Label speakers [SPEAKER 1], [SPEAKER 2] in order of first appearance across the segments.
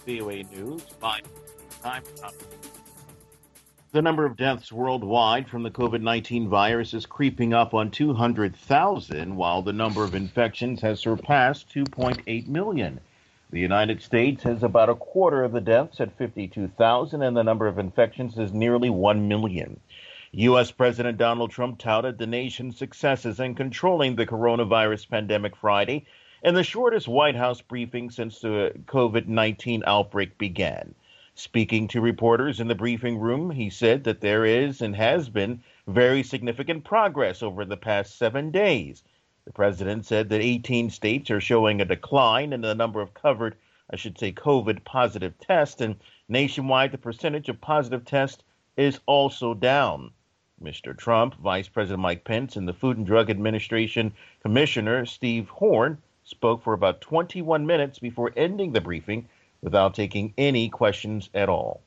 [SPEAKER 1] VOA News. Live time. The number of deaths worldwide from the COVID-19 virus is creeping up on 200,000, while the number of infections has surpassed 2.8 million. The United States has about a quarter of the deaths at 52,000, and the number of infections is nearly 1 million. U.S. President Donald Trump touted the nation's successes in controlling the coronavirus pandemic Friday in the shortest White House briefing since the COVID-19 outbreak began. Speaking to reporters in the briefing room, he said that there is and has been very significant progress over the past 7 days. The president said that 18 states are showing a decline in the number of COVID positive tests, and nationwide the percentage of positive tests is also down. Mr. Trump, Vice President Mike Pence, and the Food and Drug Administration Commissioner Steve Horn spoke for about 21 minutes before ending the briefing without taking any questions at all.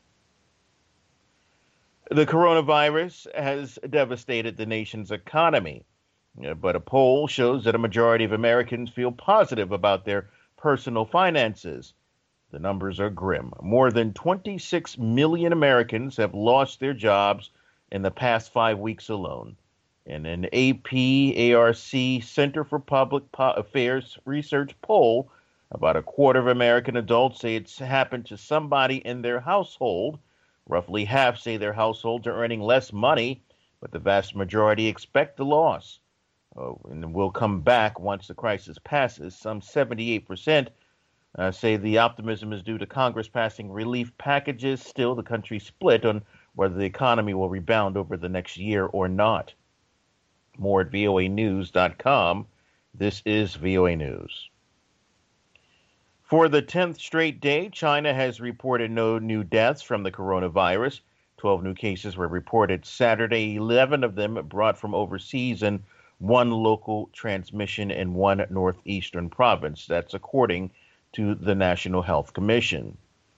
[SPEAKER 1] The coronavirus has devastated the nation's economy, but a poll shows that a majority of Americans feel positive about their personal finances. The numbers are grim. More than 26 million Americans have lost their jobs in the past 5 weeks alone. In an AP-ARC Center for Public Affairs research poll, about a quarter of American adults say it's happened to somebody in their household. Roughly half say their households are earning less money, but the vast majority expect the loss. And will come back once the crisis passes. Some 78% say the optimism is due to Congress passing relief packages. Still, the country split on whether the economy will rebound over the next year or not. More at voanews.com. This is VOA News. For the 10th straight day, China has reported no new deaths from the coronavirus. 12 new cases were reported Saturday, 11 of them brought from overseas, and one local transmission in one northeastern province. That's according to the National Health Commission.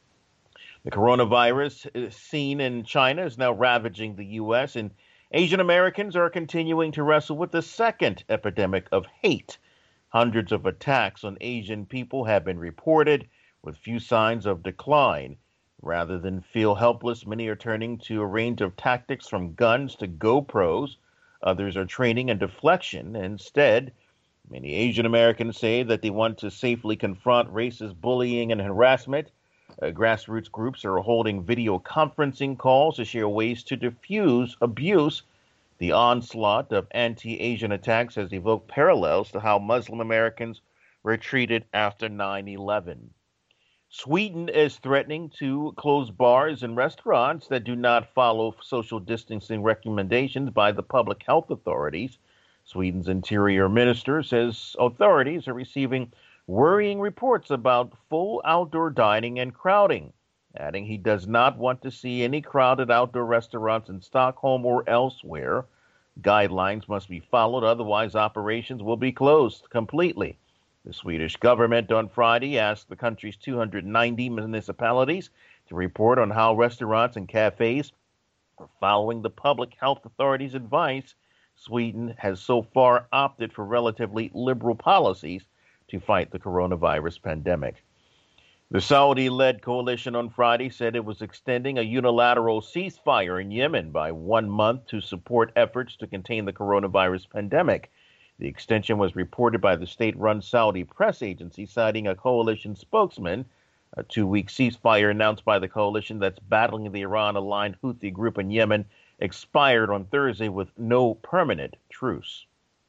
[SPEAKER 1] The coronavirus seen in China is now ravaging the U.S., and Asian Americans are continuing to wrestle with the second epidemic of hate. Hundreds of attacks on Asian people have been reported, with few signs of decline. Rather than feel helpless, many are turning to a range of tactics from guns to GoPros. Others are training in deflection. Instead, many Asian Americans say that they want to safely confront racist bullying and harassment. Grassroots groups are holding video conferencing calls to share ways to diffuse abuse. The onslaught of anti-Asian attacks has evoked parallels to how Muslim Americans were treated after 9/11. Sweden is threatening to close bars and restaurants that do not follow social distancing recommendations by the public health authorities. Sweden's interior minister says authorities are receiving worrying reports about full outdoor dining and crowding, adding he does not want to see any crowded outdoor restaurants in Stockholm or elsewhere. Guidelines must be followed, otherwise operations will be closed completely. The Swedish government on Friday asked the country's 290 municipalities to report on how restaurants and cafes are following the public health authorities' advice. Sweden has so far opted for relatively liberal policies to fight the coronavirus pandemic. The Saudi-led coalition on Friday said it was extending a unilateral ceasefire in Yemen by 1 month to support efforts to contain the coronavirus pandemic. The extension was reported by the state-run Saudi press agency, citing a coalition spokesman. A 2-week ceasefire announced by the coalition that's battling the Iran-aligned Houthi group in Yemen expired on Thursday with no permanent truce.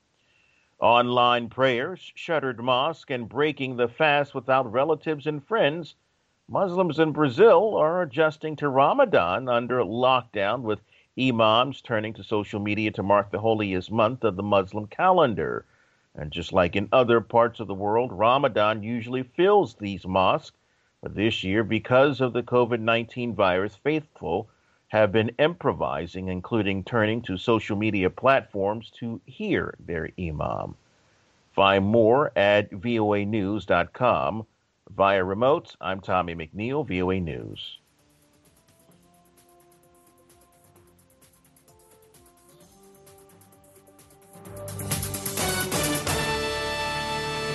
[SPEAKER 1] Online prayers, shuttered mosque, and breaking the fast without relatives and friends. Muslims in Brazil are adjusting to Ramadan under lockdown, with imams turning to social media to mark the holiest month of the Muslim calendar. And just like in other parts of the world, Ramadan usually fills these mosques. But this year, because of the COVID-19 virus, faithful have been improvising, including turning to social media platforms to hear their imam. Find more at voanews.com. Via remote, I'm Tommy McNeil, VOA News.